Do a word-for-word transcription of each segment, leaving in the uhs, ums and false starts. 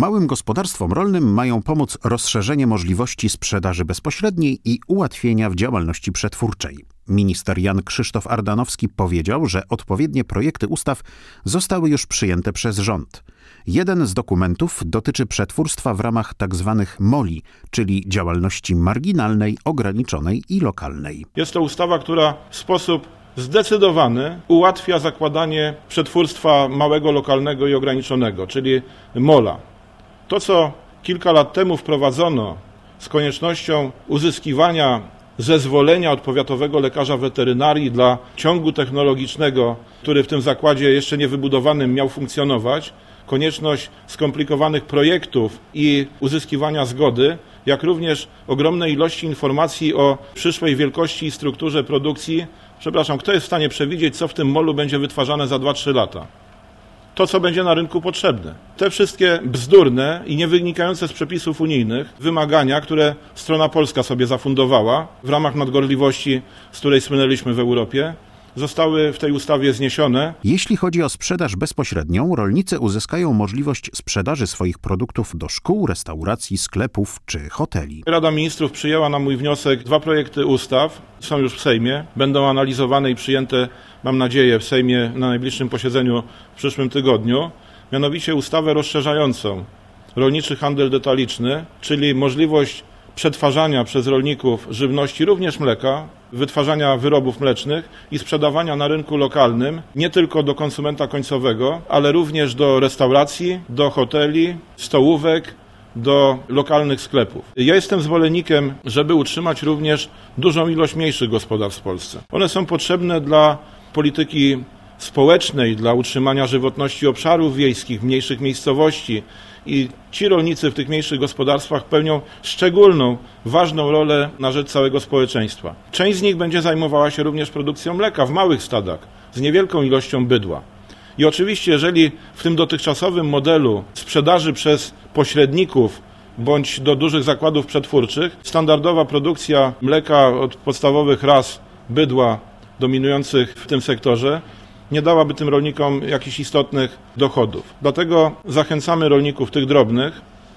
Małym gospodarstwom rolnym mają pomóc rozszerzenie możliwości sprzedaży bezpośredniej i ułatwienia w działalności przetwórczej. Minister Jan Krzysztof Ardanowski powiedział, że odpowiednie projekty ustaw zostały już przyjęte przez rząd. Jeden z dokumentów dotyczy przetwórstwa w ramach tzw. moli, czyli działalności marginalnej, ograniczonej i lokalnej. Jest to ustawa, która w sposób zdecydowany ułatwia zakładanie przetwórstwa małego, lokalnego i ograniczonego, czyli mola. To, co kilka lat temu wprowadzono z koniecznością uzyskiwania zezwolenia od powiatowego lekarza weterynarii dla ciągu technologicznego, który w tym zakładzie jeszcze niewybudowanym miał funkcjonować, konieczność skomplikowanych projektów i uzyskiwania zgody, jak również ogromnej ilości informacji o przyszłej wielkości i strukturze produkcji. Przepraszam, kto jest w stanie przewidzieć, co w tym molu będzie wytwarzane za dwa trzy lata? To, co będzie na rynku potrzebne. Te wszystkie bzdurne i nie wynikające z przepisów unijnych wymagania, które strona polska sobie zafundowała w ramach nadgorliwości, z której słynęliśmy w Europie, zostały w tej ustawie zniesione. Jeśli chodzi o sprzedaż bezpośrednią, rolnicy uzyskają możliwość sprzedaży swoich produktów do szkół, restauracji, sklepów czy hoteli. Rada Ministrów przyjęła na mój wniosek dwa projekty ustaw, są już w Sejmie, będą analizowane i przyjęte, mam nadzieję, w Sejmie na najbliższym posiedzeniu w przyszłym tygodniu, mianowicie ustawę rozszerzającą rolniczy handel detaliczny, czyli możliwość przetwarzania przez rolników żywności, również mleka, wytwarzania wyrobów mlecznych i sprzedawania na rynku lokalnym nie tylko do konsumenta końcowego, ale również do restauracji, do hoteli, stołówek, do lokalnych sklepów. Ja jestem zwolennikiem, żeby utrzymać również dużą ilość mniejszych gospodarstw w Polsce. One są potrzebne dla polityki społecznej, dla utrzymania żywotności obszarów wiejskich, mniejszych miejscowości i ci rolnicy w tych mniejszych gospodarstwach pełnią szczególną, ważną rolę na rzecz całego społeczeństwa. Część z nich będzie zajmowała się również produkcją mleka w małych stadach z niewielką ilością bydła. I oczywiście, jeżeli w tym dotychczasowym modelu sprzedaży przez pośredników bądź do dużych zakładów przetwórczych standardowa produkcja mleka od podstawowych ras bydła dominujących w tym sektorze nie dałaby tym rolnikom jakichś istotnych dochodów. Dlatego zachęcamy rolników tych drobnych,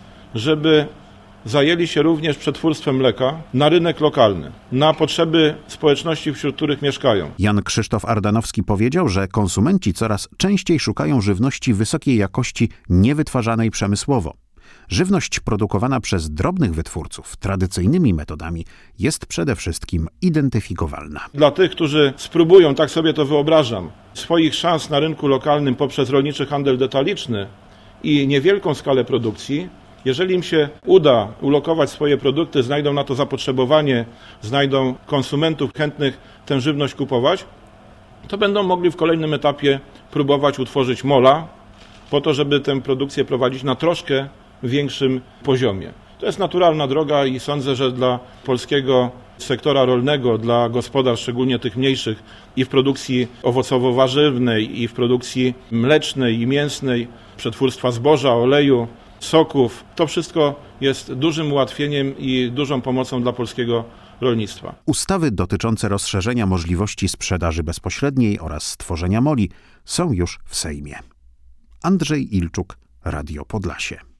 żeby zajęli się również przetwórstwem mleka na rynek lokalny, na potrzeby społeczności, wśród których mieszkają. Jan Krzysztof Ardanowski powiedział, że konsumenci coraz częściej szukają żywności wysokiej jakości, niewytwarzanej przemysłowo. Żywność produkowana przez drobnych wytwórców tradycyjnymi metodami jest przede wszystkim identyfikowalna. Dla tych, którzy spróbują, tak sobie to wyobrażam, swoich szans na rynku lokalnym poprzez rolniczy handel detaliczny i niewielką skalę produkcji, jeżeli im się uda ulokować swoje produkty, znajdą na to zapotrzebowanie, znajdą konsumentów chętnych tę żywność kupować, to będą mogli w kolejnym etapie próbować utworzyć mola po to, żeby tę produkcję prowadzić na troszkę większym poziomie. To jest naturalna droga i sądzę, że dla polskiego sektora rolnego, dla gospodarstw, szczególnie tych mniejszych, i w produkcji owocowo-warzywnej, i w produkcji mlecznej i mięsnej, przetwórstwa zboża, oleju, soków, to wszystko jest dużym ułatwieniem i dużą pomocą dla polskiego rolnictwa. Ustawy dotyczące rozszerzenia możliwości sprzedaży bezpośredniej oraz stworzenia moli są już w Sejmie. Andrzej Ilczuk, Radio Podlasie.